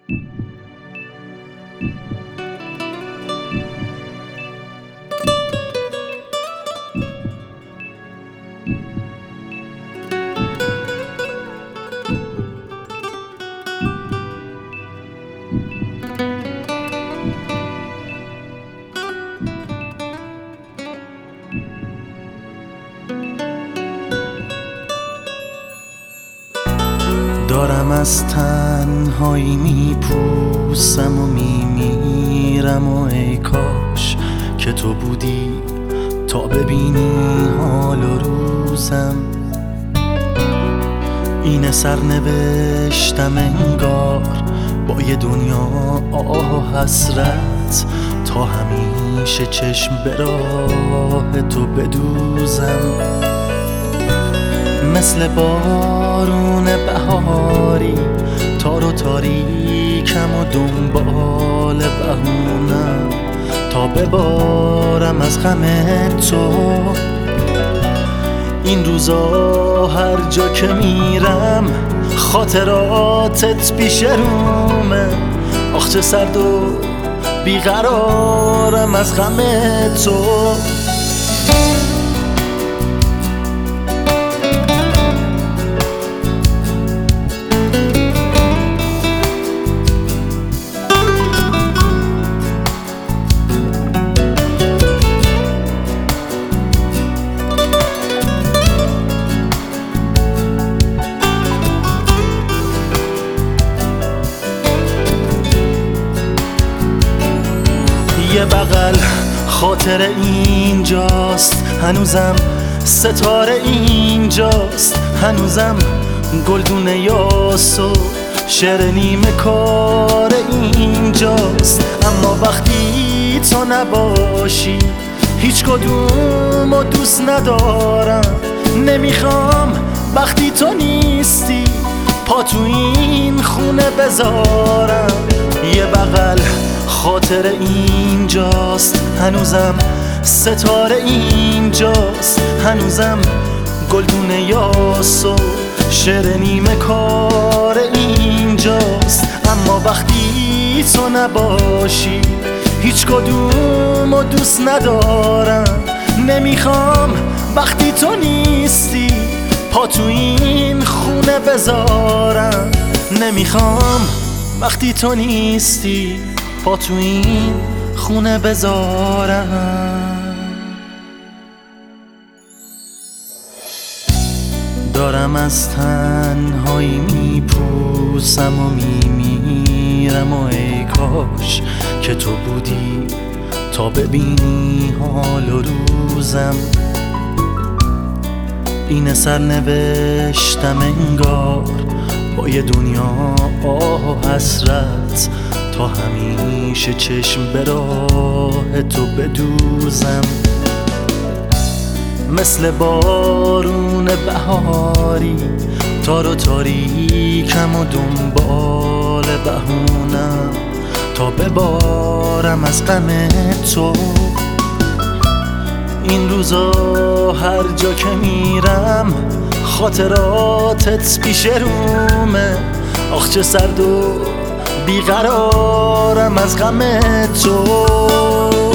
دارم از تنهایی میپوسم و میمیرم و ای کاش که تو بودی تا ببینی حال و روزم. این سرنوشتم انگار با یه دنیا آه و حسرت، تا همیشه چشم به راه تو بدوزم. مثل بارون بهاری تار و تاریکم و دنبال بهونم تا ببارم از غم تو. این روزا هر جا که میرم خاطراتت پیش رومه، آخ چه سرد و بیقرارم از غم تو. یه بغل خاطر اینجاست، هنوزم ستاره اینجاست، هنوزم گلدون یاس و شعر نیمه کار اینجاست. اما وقتی تو نباشی هیچ کدومو دوست ندارم، نمیخوام وقتی تو نیستی پا تو این خونه بذارم. یه بغل خاطر اینجاست، هنوزم ستاره اینجاست، هنوزم گلدون یاس و شعر نیمه کار اینجاست. اما وقتی تو نباشی هیچ کدومو دوست ندارم، نمیخوام وقتی تو نیستی پا تو این خونه بذارم، نمیخوام وقتی تو نیستی پا تو این خونه بذارم. دارم از تنهایی میپوسم و میمیرم و ای کاش که تو بودی تا ببینی حال و روزم. این سرنوشتم انگار با یه دنیا آه و حسرت، تا همیشه چشم به راه تو بدوزم. مثل بارون بهاری تار و تاریکم و دنبال بهونم تا ببارم از غم تو. این روزا هر جا که میرم خاطراتت پیش رومه، آخ چه سرد و بیقرارم از غم تو.